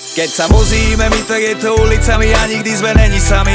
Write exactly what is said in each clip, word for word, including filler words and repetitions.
Keď sa vozíme my, tak je to ulicami a nikdy sme není sami.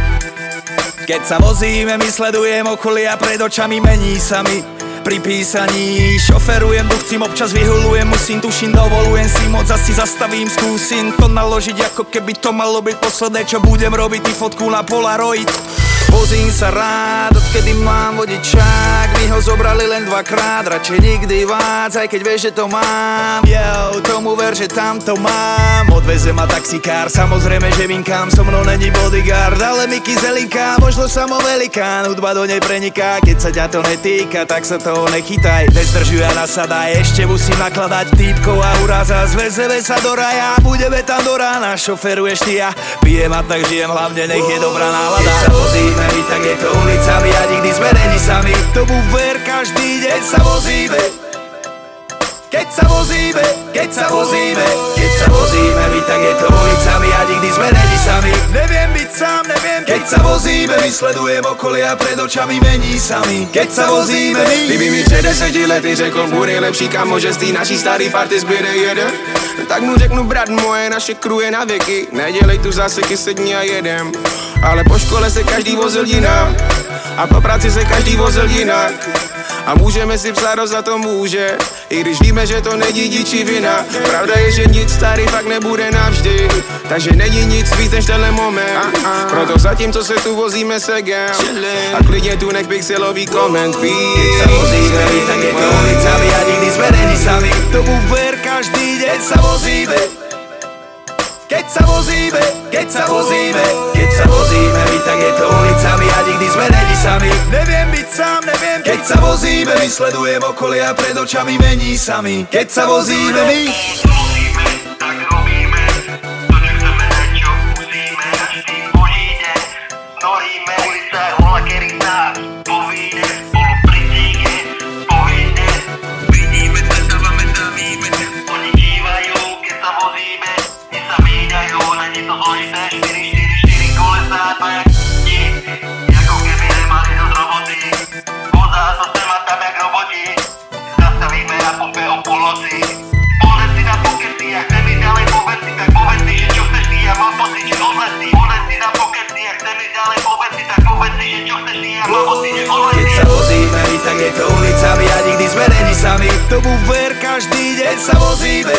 Keď sa vozíme my, sledujem okolie a pred očami mení sa mi. Pri písaní šoferujem, duchcím, občas vyhulujem, musím, tuším, dovolujem si moc, asi zastavím, skúsim to naložiť, ako keby to malo byť posledné, čo budem robiť, ty fotku na Polaroid. Vozím sa rád, odkedy mám vodičák, mi ho zobrali len dvakrát, radšej nikdy vác, aj keď vieš, že to mám. Yo, tomu ver, že tam to mám. Odveze ma taxikár, samozrejme, že vinkám, so mnou není bodyguard, ale Miky Zelinka, možno samo velikán, hudba do nej preniká, keď sa ťa to netýka, tak sa toho nechytaj. Nezdržuj a nasadaj, ešte musím nakladať týpkov a uraza, zvezeme sa do raja, budeme tam do rána, šoferuješ ty a pijem a tak žijem, hlavne nech je dobrá nálada. Keď sa vozíme my, tak je to ulicami a nikdy sme není sami. Tomu ver, každý deň sa vozíme. Keď sa vozíme, keď sa vozíme, keď sa vozíme my, tak je to ulicami a nikdy sme není sami. Neviem byť sám, neviem, keď sa vozíme my, sledujem okolie a pred očami mení sami. Keď sa vozíme my. Kdyby mi před deseti lety řekl můj nejlepší kamo, že z tý naší starý party zbyde jeden, tak mu řeknu, brat, moje naše crew je na věky, nedělej tu záseky, sedni a jedem. Ale po škole se každý vozil jinam a po práci se každý vozil jinak. A můžeme si psát, za to může, i když víme, že to není díči vina. Pravda je, že nic starý fakt nebude navždy, takže není nic víc než tenhle moment. Proto zatím, co se tu vozíme, segem a klidně tu nech pixelový koment. Keď sa vozíme my, tak je to ulicami a nikdy sme není sami. Tomu ver, každý deň sa vozíme. Keď sa vozíme, keď sa vozíme, keď sa vozíme my, tak je to ulicami a nikdy sme není sami. Neviem byť sám, neviem, keď sa vozíme my, sledujem okolie a pred očami mení sami. Keď sa vozíme my. Vozíme, tak robíme, to čo chceme, čo musíme, až s tým vodíte, noríme, ulica je hola, kedy nás povíde, spolu pritíke, povíde, vidíme, stretávame sa, víme, oni dívajú, keď sa vozíme, kde sa míňajú, není to zložité, štyri štyri štyri kolesa, to jak ti, ako keby nemali dosť roboty, vozá to sem a tam jak roboti, zastavíme na pumpe o polnoci. Na pokety, jak chcem ísť ďalej po veci, tak povedz si, že čo chceš ty, ja mám pocit, že odletí. Povedz si na pokety, jak chcem ísť ďalej po veci, tak povedz si, že čo chceš ty, ja mám pocit, že odletí. Keď sa vozíme my, tak je to ulicami a nikdy sme není sami. Tomu ver, každý deň sa vozíme.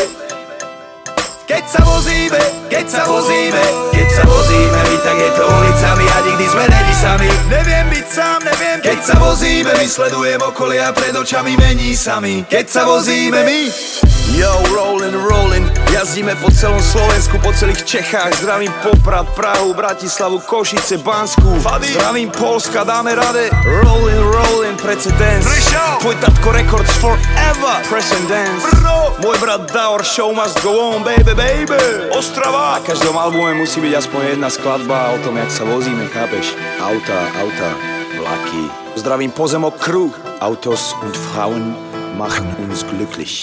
Keď sa vozíme, keď sa vozíme, keď sa vozíme my, tak je to ulicami a nikdy sme není sami. Neviem byť sám, neviem, keď sa vozíme my, sledujem okolie a pred očami mení sami. Keď sa vozíme my. Yo, rollin', rollin', jazdíme po celom Slovensku, po celých Čechách. Zdravím Poprad, Prahu, Bratislavu, Košice, Bansku. Zdravím Polska, dáme rade. Rollin', rollin', precedens. Tvoj tatko records forever. Present dance. Môj brat Daor, show must go on, baby, baby. Ostrava. Na každom albume musí byť aspoň jedna skladba o tom, jak sa vozíme, chápeš? Auta, auta, vlaky. Zdravím Pozemok crew. Autos und Frauen machen uns glücklich.